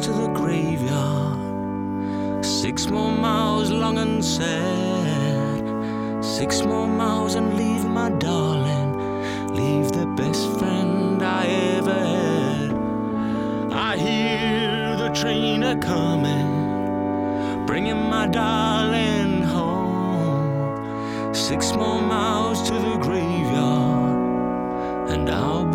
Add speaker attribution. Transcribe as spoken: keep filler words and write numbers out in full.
Speaker 1: to the graveyard. Six more miles long and sad. Six more miles and leave my darling. Leave the best friend I ever had. I hear the train a-coming, bringing my darling home. Six more miles to the graveyard, and I'll be